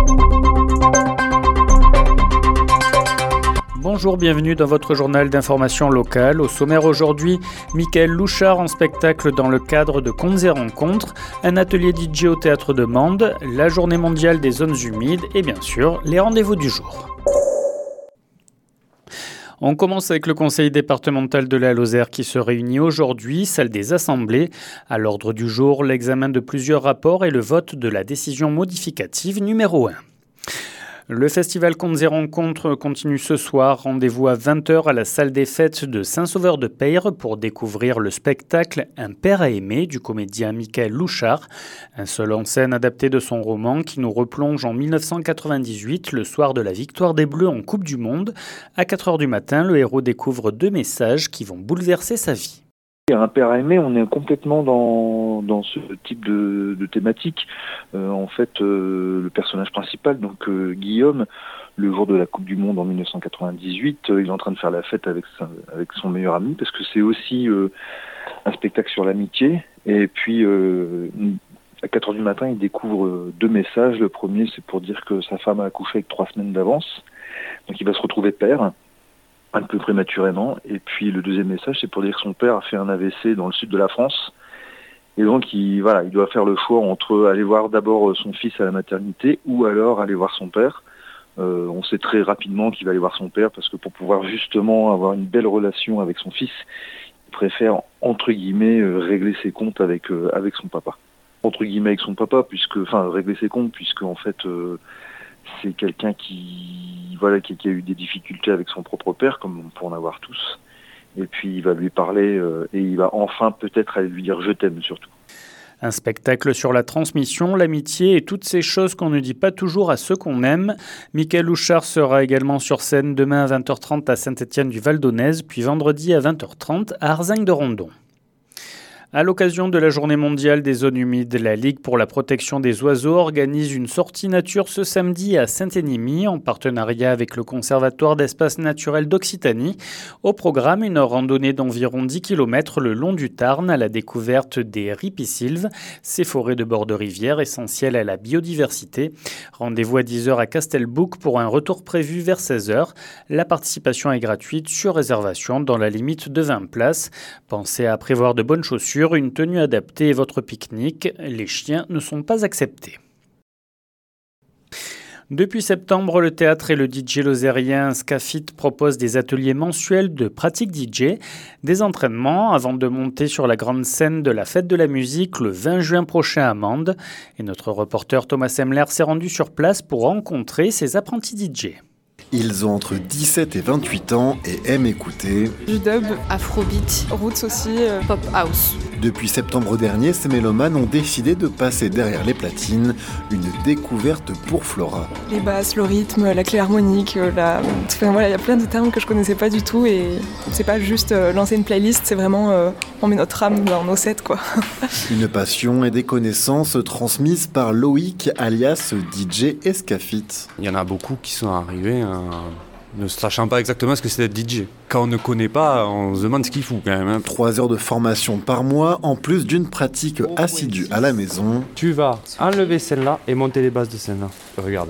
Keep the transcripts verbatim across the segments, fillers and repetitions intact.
Bonjour, bienvenue dans votre journal d'information locale. Au sommaire aujourd'hui, Michael Louchard en spectacle dans le cadre de Contes et Rencontres, un atelier D J au Théâtre de Mende, la journée mondiale des zones humides et bien sûr, les rendez-vous du jour. On commence avec le conseil départemental de la Lozère qui se réunit aujourd'hui, salle des assemblées. À l'ordre du jour, l'examen de plusieurs rapports et le vote de la décision modificative numéro un. Le festival Contes et Rencontres continue ce soir. Rendez-vous à vingt heures à la salle des fêtes de Saint-Sauveur-de-Peyre pour découvrir le spectacle Un père à aimer du comédien Michael Louchard. Un seul en scène adapté de son roman qui nous replonge en dix-neuf cent quatre-vingt-dix-huit, le soir de la victoire des Bleus en Coupe du Monde. À quatre heures du matin, le héros découvre deux messages qui vont bouleverser sa vie. Un père à aimer, on est complètement dans, dans ce type de, de thématique. Euh, en fait, euh, le personnage principal, donc euh, Guillaume, le jour de la Coupe du Monde en dix-neuf cent quatre-vingt-dix-huit, euh, il est en train de faire la fête avec, sa, avec son meilleur ami, parce que c'est aussi euh, un spectacle sur l'amitié. Et puis, euh, à quatre heures du matin, il découvre deux messages. Le premier, c'est pour dire que sa femme a accouché avec trois semaines d'avance. Donc il va se retrouver père, un peu prématurément, et puis le deuxième message, c'est pour dire que son père a fait un A V C dans le sud de la France, et donc il, voilà, il doit faire le choix entre aller voir d'abord son fils à la maternité, ou alors aller voir son père. Euh, on sait très rapidement qu'il va aller voir son père, parce que pour pouvoir justement avoir une belle relation avec son fils, il préfère, entre guillemets, régler ses comptes avec, euh, avec son papa. Entre guillemets avec son papa, puisque, enfin, régler ses comptes, puisque en fait... Euh, c'est quelqu'un qui, voilà, qui, qui a eu des difficultés avec son propre père, comme on peut en avoir tous. Et puis il va lui parler euh, et il va enfin peut-être aller lui dire « je t'aime » surtout. Un spectacle sur la transmission, l'amitié et toutes ces choses qu'on ne dit pas toujours à ceux qu'on aime. Michael Louchard sera également sur scène demain à vingt heures trente à Saint-Étienne-du-Val-d'Aunaise, puis vendredi à vingt heures trente à Arzing-de-Rondon. À l'occasion de la journée mondiale des zones humides, la Ligue pour la protection des oiseaux organise une sortie nature ce samedi à Saint-Énimie en partenariat avec le Conservatoire d'espaces naturels d'Occitanie. Au programme, une randonnée d'environ dix kilomètres le long du Tarn à la découverte des ripisylves, ces forêts de bord de rivière essentielles à la biodiversité. Rendez-vous à dix heures à Castelbouc pour un retour prévu vers seize heures. La participation est gratuite sur réservation dans la limite de vingt places. Pensez à prévoir de bonnes chaussures, une tenue adaptée et votre pique-nique. Les chiens ne sont pas acceptés. Depuis septembre, le théâtre et le D J lozérien Scafit proposent des ateliers mensuels de pratique D J, des entraînements avant de monter sur la grande scène de la fête de la musique le vingt juin prochain à Mende. Et notre reporter Thomas Semler s'est rendu sur place pour rencontrer ces apprentis D J. Ils ont entre dix-sept et vingt-huit ans et aiment écouter du dub, afrobeat, roots aussi, euh, pop house. Depuis septembre dernier, ces mélomanes ont décidé de passer derrière les platines, une découverte pour Flora. Les basses, le rythme, la clé harmonique, la... enfin, voilà, il y a plein de termes que je connaissais pas du tout et c'est pas juste euh, lancer une playlist, c'est vraiment euh, on met notre âme dans nos sets quoi. Une passion et des connaissances transmises par Loïc alias D J Escafit. Il y en a beaucoup qui sont arrivés hein, ne sachant pas exactement ce que c'est d'être D J. Quand on ne connaît pas, on se demande ce qu'il fout quand même. Hein. Trois heures de formation par mois, en plus d'une pratique assidue à la maison. Tu vas enlever celle-là et monter les basses de celle-là. Regarde.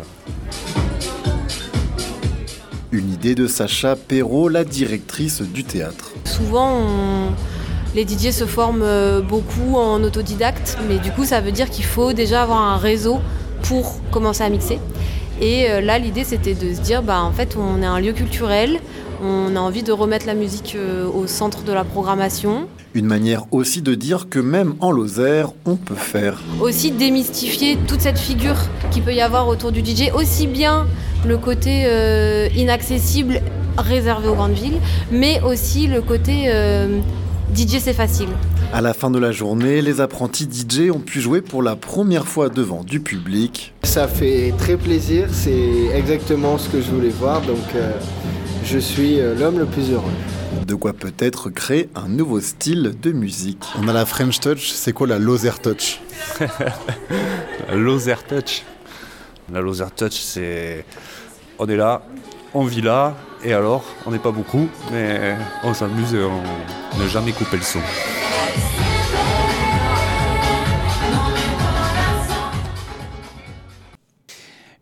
Une idée de Sacha Perrault, la directrice du théâtre. Souvent, on... les D J se forment beaucoup en autodidacte, mais du coup, ça veut dire qu'il faut déjà avoir un réseau pour commencer à mixer. Et là, l'idée, c'était de se dire, bah, en fait, on est un lieu culturel, on a envie de remettre la musique au centre de la programmation. Une manière aussi de dire que même en Lozère, on peut faire. Aussi démystifier toute cette figure qu'il peut y avoir autour du D J, aussi bien le côté euh, inaccessible, réservé aux grandes villes, mais aussi le côté euh, D J, c'est facile. À la fin de la journée, les apprentis D J ont pu jouer pour la première fois devant du public. Ça fait très plaisir, c'est exactement ce que je voulais voir, donc euh, je suis l'homme le plus heureux. De quoi peut-être créer un nouveau style de musique. On a la French Touch, c'est quoi la Lozère Touch? La Lozère Touch La Lozère Touch, c'est... On est là, on vit là, et alors, on n'est pas beaucoup, mais on s'amuse et on n'a jamais coupé le son.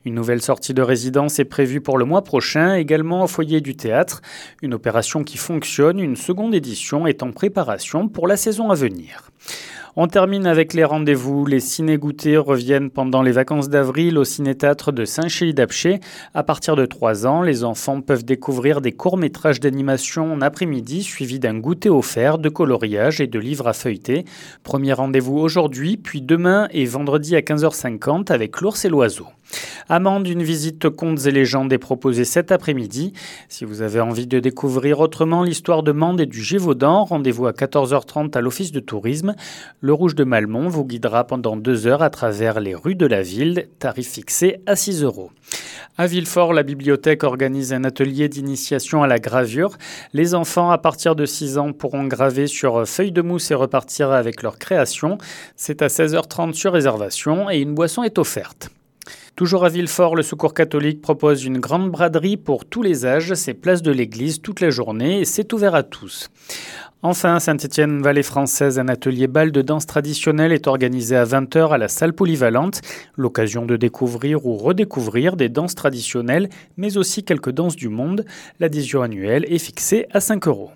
Une nouvelle sortie de résidence est prévue pour le mois prochain, également au foyer du théâtre. Une opération qui fonctionne, une seconde édition est en préparation pour la saison à venir. On termine avec les rendez-vous. Les ciné-goûters reviennent pendant les vacances d'avril au ciné-théâtre de Saint-Chély-d'Apcher. À partir de trois ans, les enfants peuvent découvrir des courts-métrages d'animation en après-midi suivis d'un goûter offert, de coloriage et de livres à feuilleter. Premier rendez-vous aujourd'hui, puis demain et vendredi à quinze heures cinquante avec l'ours et l'oiseau. À Mende, une visite contes et légendes est proposée cet après-midi. Si vous avez envie de découvrir autrement l'histoire de Mende et du Gévaudan, rendez-vous à quatorze heures trente à l'Office de tourisme. Le Rouge de Malmont vous guidera pendant deux heures à travers les rues de la ville, tarif fixé à six euros. À Villefort, la bibliothèque organise un atelier d'initiation à la gravure. Les enfants à partir de six ans pourront graver sur feuille de mousse et repartir avec leur création. C'est à seize heures trente sur réservation et une boisson est offerte. Toujours à Villefort, le Secours catholique propose une grande braderie pour tous les âges. C'est place de l'église toute la journée et c'est ouvert à tous. Enfin, à Saint-Étienne-Vallée française, un atelier bal de danse traditionnelle est organisé à vingt heures à la salle polyvalente. L'occasion de découvrir ou redécouvrir des danses traditionnelles, mais aussi quelques danses du monde. L'adhésion annuelle est fixée à cinq euros.